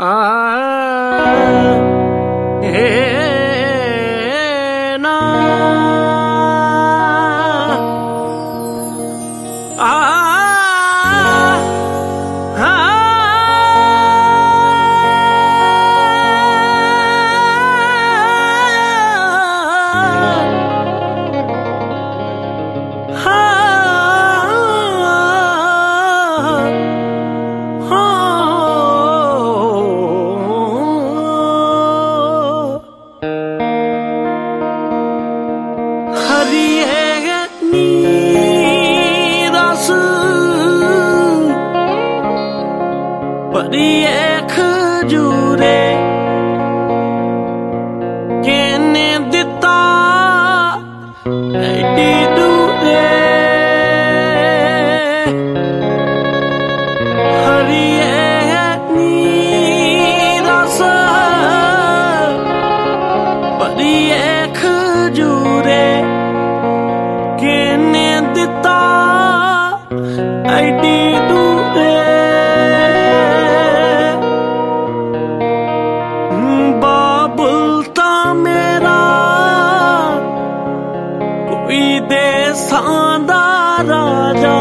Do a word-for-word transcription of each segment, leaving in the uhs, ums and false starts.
आ हे ना आ बड़ी खजूरे कहने दिता एडी दूरे हरिए नीरस बड़ी खजूरे कहने दिता एडी दूरे देसां दा राजा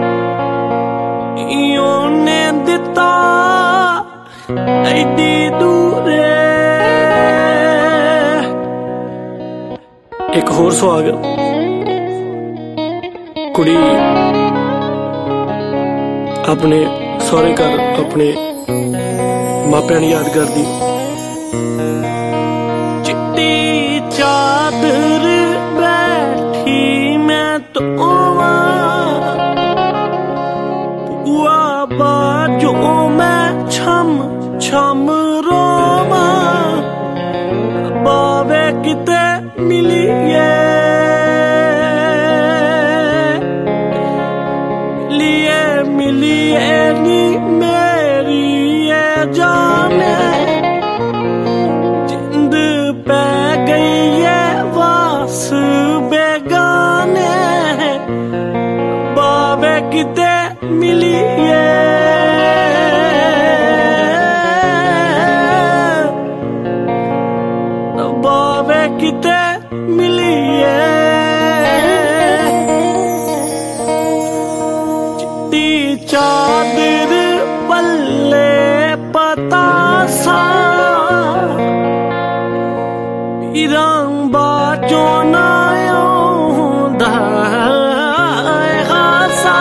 इयोने दिता एडी दूरे। एक होर सुहाग कुड़ी अपने सौरे घर अपने मापियां नूं याद करदी। चिट्टी चादर तो बुआ बाजो मैं छम छम रोवा बावे किते मिलिए मिलिए मिलिए नी मेरी ये जाने जिंद पै गई है वास बेगाने बावे किते मिलिए बावे किते मिलिए चिट्टी चादर पल्ले पतासा रंग बाजो नायो खासा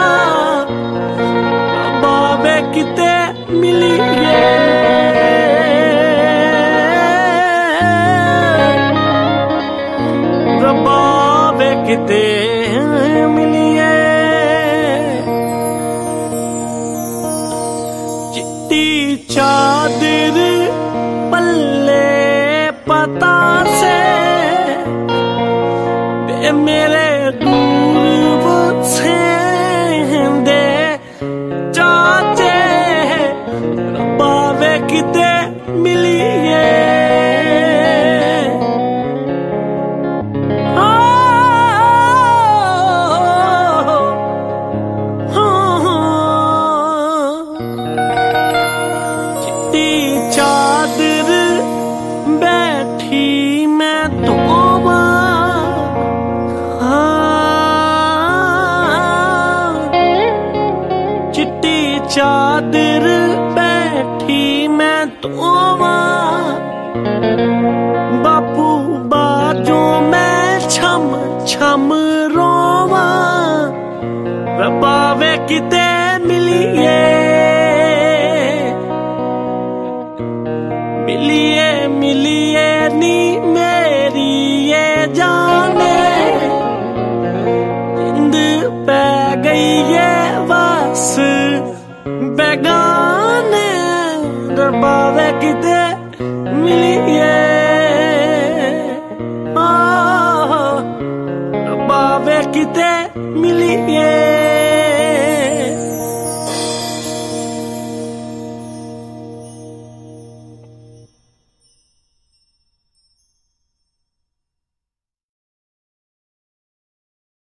बावे किते मिलिए बावे किते मिलिए चिट्टी चादर पल्ले पता से दे मेरे दूर से दे चाचे बावे किते मिलिए चिट्टी चादर बैठी मैं तो चिट्टी चादर बैठी मैं तो बापू बाजो मैं छम छम रोवा बावे किते मिलिए मिलिए मिलिए नी मेरी ये जाने जिंद पै गई ये वास बेगाने बावे किते मिलिए बावे किते मिलिए।